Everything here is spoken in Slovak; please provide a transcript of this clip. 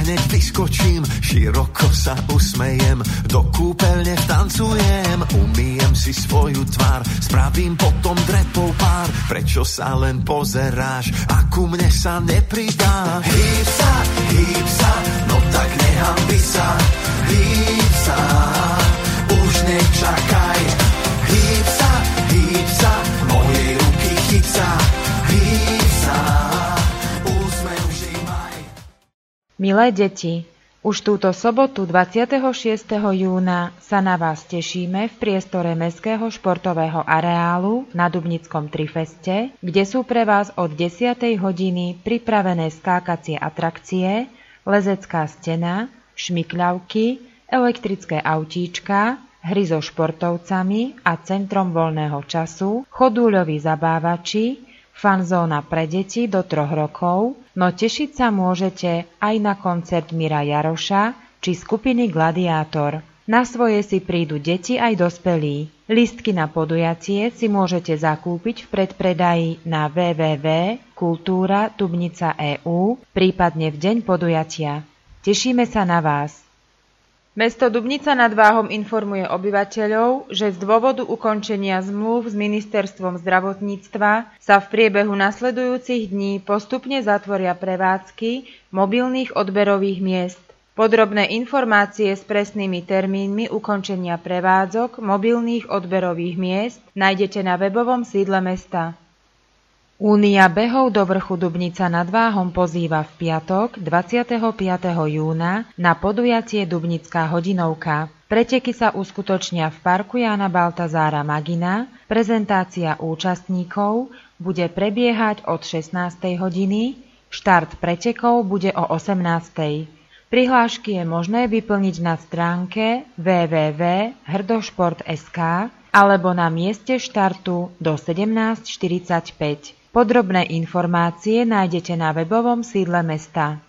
hneď vyskočím, široko sa usmejem, do kúpeľne vtancujem, umyjem si svoju tvár, spravím potom drepov pár. Prečo sa len pozeráš a ku mne sa nepridáš? Hýb sa, no tak nehanbi sa. Hýb sa, už nečakaj. Hýb sa, mojej ruky chyť sa. Hýb sa, úsmev vždy maj. Milé deti, už túto sobotu 26. júna sa na vás tešíme v priestore Mestského športového areálu na Dubnickom Trifeste, kde sú pre vás od 10. hodiny pripravené skákacie atrakcie, lezecká stena, šmykľavky, elektrické autíčka, hry so športovcami a centrom voľného času, chodúľoví zabávači, fanzóna pre deti do 3 rokov, no tešiť sa môžete aj na koncert Mira Jaroša či skupiny Gladiátor. Na svoje si prídu deti aj dospelí. Lístky na podujatie si môžete zakúpiť v predpredaji na www.kultura.dubnica.eu, prípadne v deň podujatia. Tešíme sa na vás. Mesto Dubnica nad Váhom informuje obyvateľov, že z dôvodu ukončenia zmluv s Ministerstvom zdravotníctva sa v priebehu nasledujúcich dní postupne zatvoria prevádzky mobilných odberových miest. Podrobné informácie s presnými termínmi ukončenia prevádzok mobilných odberových miest nájdete na webovom sídle mesta. Únia behov do vrchu Dubnica nad Váhom pozýva v piatok 25. júna na podujatie Dubnická hodinovka. Preteky sa uskutočnia v parku Jána Baltazára Magina, prezentácia účastníkov bude prebiehať od 16. hodiny, štart pretekov bude o 18. Prihlášky je možné vyplniť na stránke www.hrdošport.sk alebo na mieste štartu do 17:45. Podrobné informácie nájdete na webovom sídle mesta.